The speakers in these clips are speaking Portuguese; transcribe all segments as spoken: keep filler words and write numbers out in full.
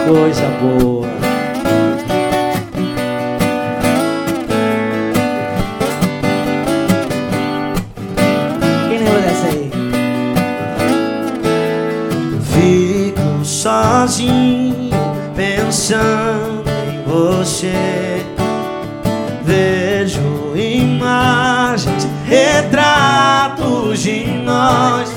coisa boa. Quem lembra dessa aí? Fico sozinho pensando em você. Vejo imagens, retratos de nós.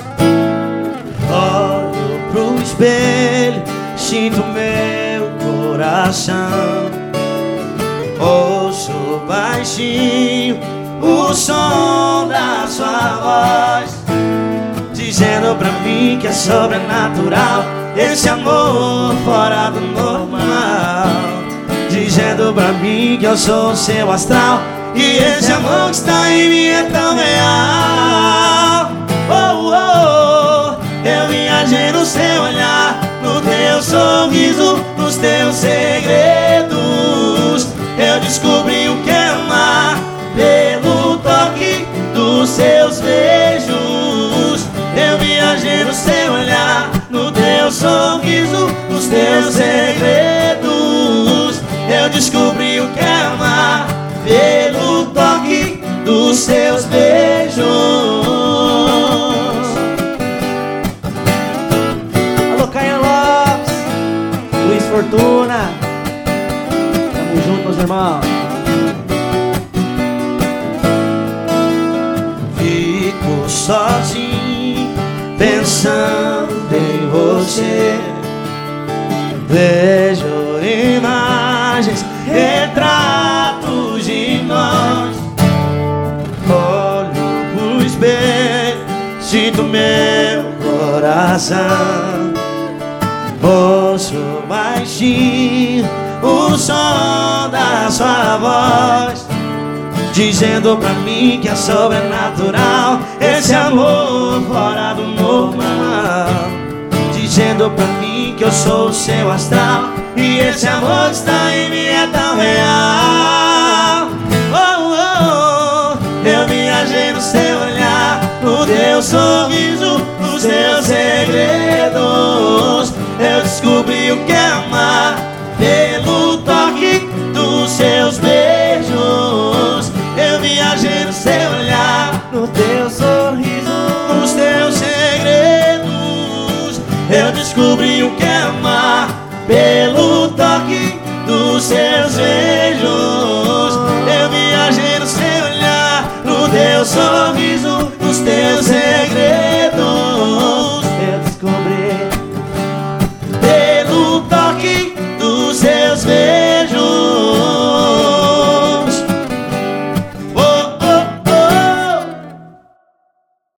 Olho pro espelho, sinto meu coração. Ouço baixinho o som da sua voz, dizendo pra mim que é sobrenatural esse amor fora do normal. Dizendo pra mim que eu sou o seu astral e esse amor que está em mim é tão real. Oh, oh, oh. Eu viajei no seu olhar, no teu sorriso, nos teus segredos. Eu descobri o que é amar pelo toque dos seus beijos. Eu viajei no seu olhar, no teu sorriso, nos teus segredos. Eu descobri o que é amar pelo toque dos seus beijos. Alô, Caio Lopes, Luiz Fortuna, tamo junto, meus irmãos. Fico sozinho pensando em você. Vejo imagens, retratos de nós. Olho pro espelho, sinto meu coração. Ouço baixinho o som da sua voz, dizendo pra mim que é sobrenatural esse amor fora do normal. Dizendo pra mim que eu sou o seu astral e esse amor que está em mim é tão real. Oh, oh, oh. Eu viajei no seu olhar, no teu sorriso, nos teus segredos. Eu descobri o que é amar pelo toque dos seus beijos. Eu viajei no seu olhar, no teu sorriso, nos teus segredos. Eu descobri o que é amar pelo toque dos seus beijos.